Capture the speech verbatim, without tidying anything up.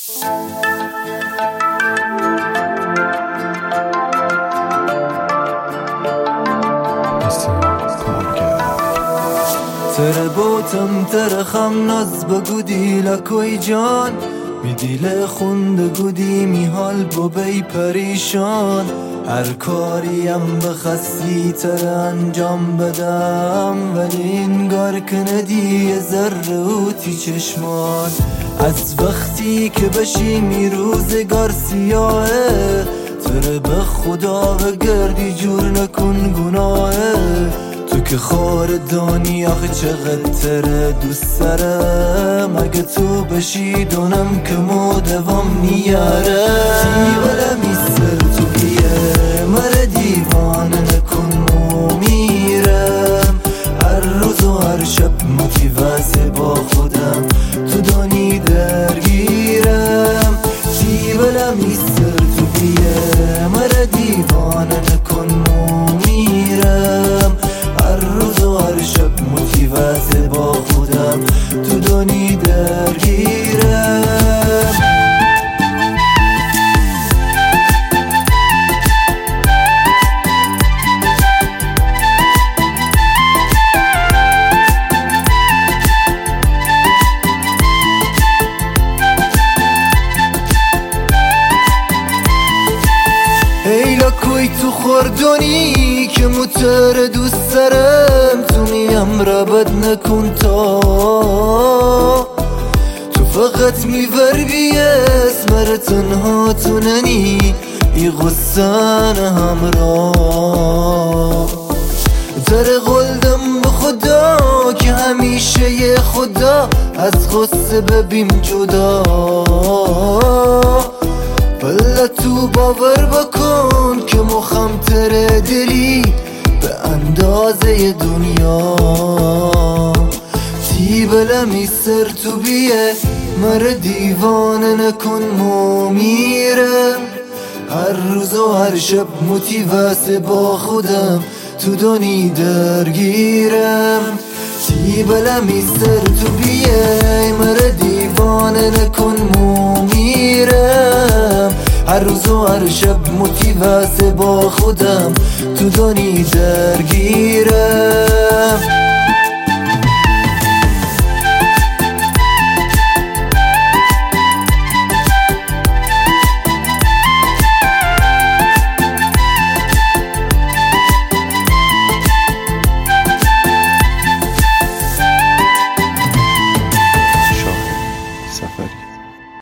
تره بوتم تره خم ناز بگودی لکوی جان می دیل خونده گودی می حال با بی پریشان هر کاریم بخستی تره انجام بدم ولی اینگار کندی ذره اوتی چشمان از وقتی که بشی می روزگار سیاهه تره به خدا بگردی جور نکن گناهه تو که خار دانی آخه چقدر تره دوست دارم اگه تو بشی دونم که مودوام نیاره دیوله میسر تو بیه مره دیوانه نکن و میرم هر روز و هر شب موتیواسه با خودم تو دانی درگیرم دیوله میسر تو بیه مره دیوانه نکن و میرم هر روز و هر شب موتیواسه با خودم تو دانی درگیرم ای لکوی تو خوردونی که موتر دوست دارم تو میم ربط نکن تا تو فقط میور بیس مره تنها تو ننی ای غصان همراه تره قلدم به خدا که همیشه یه خدا از غصه ببین جدا بله تو باور بکن که مخم تره دلی به اندازه دنیا تی بله میسر تو بیه مره دیوانه نکن مو میرم هر روز و هر شب موتیواسه با خودم تو دانی درگیرم تی بله میسر تو بیه مره دیوانه نکن مو میرم هر روز و هر شب موتیواسه با خودم تو دانی درگیرم شاه سفری